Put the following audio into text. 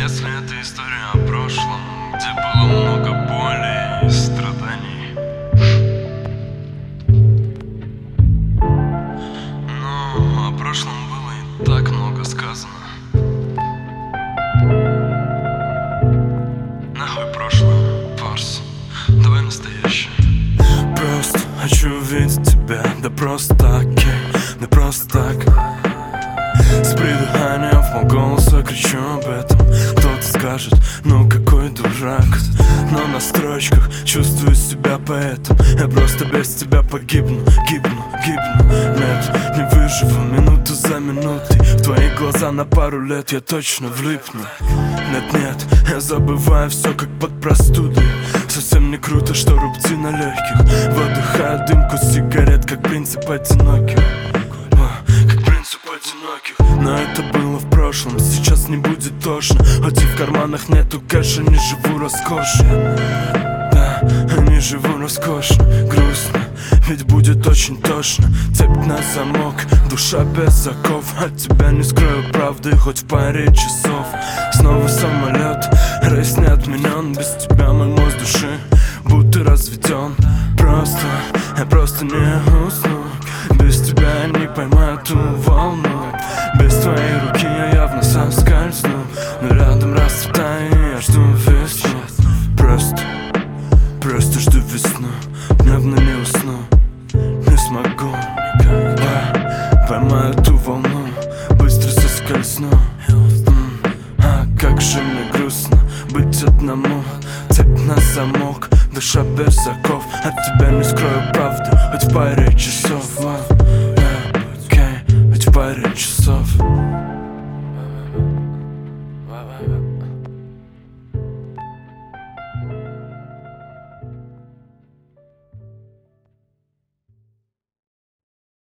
если это история о прошлом, где было много боли и страданий, но о прошлом было и так много сказано. Нахуй прошлое, фарс, давай настоящее. Просто хочу увидеть тебя, да просто так, да просто так. С придыханием в полголоса кричу об этом. Кто-то скажет, ну какой дурак. Но на строчках чувствую себя поэтом. Я просто без тебя погибну, гибну. Нет, не выживу минуту за минутой. В твои глаза на пару лет я точно влипну. Нет, я забываю все как под простудой. Совсем не круто, что рубцы на легких. Выдыхаю дымку сигарет, как принцип одиноких. Но это было в прошлом, сейчас не будет тошно. Хоть и в карманах нету кэша, не живу роскошно. Да, не живу роскошно, грустно, ведь будет очень тошно. Цепь на замок, душа без оков. От тебя не скрою правды, хоть в паре часов. Снова самолет, рейс не отменен. Без тебя мой мозг души будто разведен. Я просто не усну. Без тебя я не поймаю ту волну. Без твоей руки я явно соскользну. Но рядом расцветаю, я жду весну. Просто жду весну. Дневно не усну, не смогу никогда. Поймаю ту волну, быстро соскользну. А как же мне грустно быть одному. Цепь на замок, душа без оков. От тебя не скрою правду, хоть в паре часов.